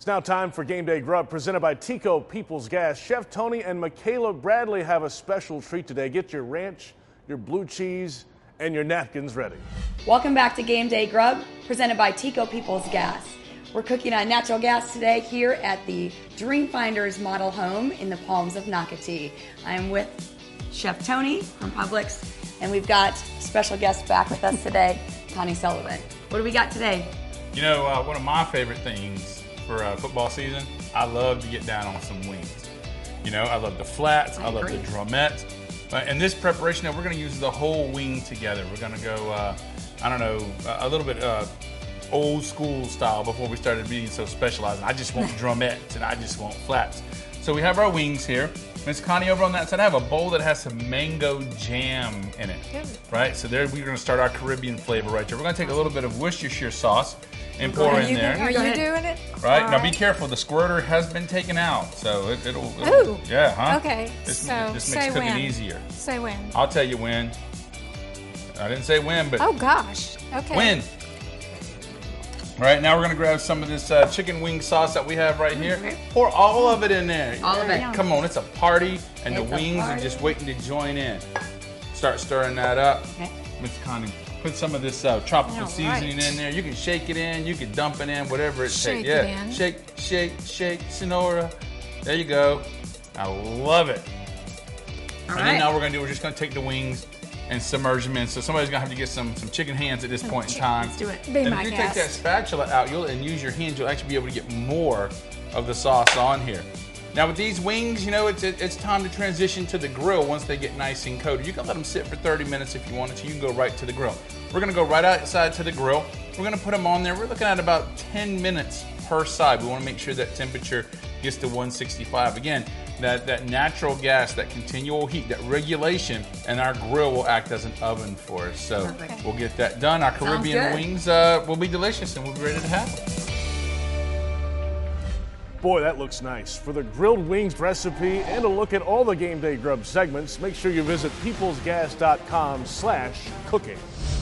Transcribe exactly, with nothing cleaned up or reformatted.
It's now time for Game Day Grub, presented by Tico People's Gas. Chef Tony and Michaela Bradley have a special treat today. Get your ranch, your blue cheese, and your napkins ready. Welcome back to Game Day Grub, presented by Tico People's Gas. We're cooking on natural gas today here at the Dreamfinders model home in the Palms of Nocatee. I'm with Chef Tony from Publix, and we've got special guest back with us today, Connie Sullivan. What do we got today? You know, uh, one of my favorite things for uh, football season, I love to get down on some wings. You know, I love the flats, I, I love the drumettes. Uh, in this preparation, we're going to use the whole wing together. We're going to go, uh, I don't know, a little bit uh, old school style before we started being so specialized. I just want drumettes and I just want flats. So we have our wings here. Miss Connie, over on that side, I have a bowl that has some mango jam in it. Good. Right? So there we're going to start our Caribbean flavor right there. We're going to take a little bit of Worcestershire sauce and pour are in you, there. Are you doing it? Right? All Now right. be careful. The squirter has been taken out. So it, it'll, it'll. Ooh. Yeah, huh? Okay. This, so this say makes cooking when. easier. Say when. I'll tell you when. I didn't say when, but Oh gosh. Okay. when. All right, now we're gonna grab some of this uh, chicken wing sauce that we have right here. Okay. Pour all of it in there. All of it. Come on, it's a party, and It's the a wings are party. just waiting to join in. Start stirring that up. Okay. Miss Connie, put some of this uh, tropical All seasoning right. in there. You can shake it in, you can dump it in, whatever it Shake takes. it Yeah, in. shake, shake, shake, Sonora. There you go. I love it. All and right. then now we're gonna do, we're just gonna take the wings and submerge them in. So somebody's gonna have to get some some chicken hands at this point in time. Let's do it. Be And my if you guest. take that spatula out you'll, and use your hands, you'll actually be able to get more of the sauce on here. Now with these wings, you know, it's it, it's time to transition to the grill once they get nice and coated. You can let them sit for thirty minutes if you wanted to. You can go right to the grill. We're gonna go right outside to the grill. We're gonna put them on there. We're looking at about ten minutes per side. We wanna make sure that temperature gets to one sixty-five. Again, that, that natural gas, that continual heat, that regulation, and our grill will act as an oven for us. So Perfect. we'll get that done. Our Caribbean good. wings uh, will be delicious and we'll be ready to have them. Boy, that looks nice. For the grilled wings recipe and a look at all the Game Day Grub segments, make sure you visit peoplesgas dot com slash cooking.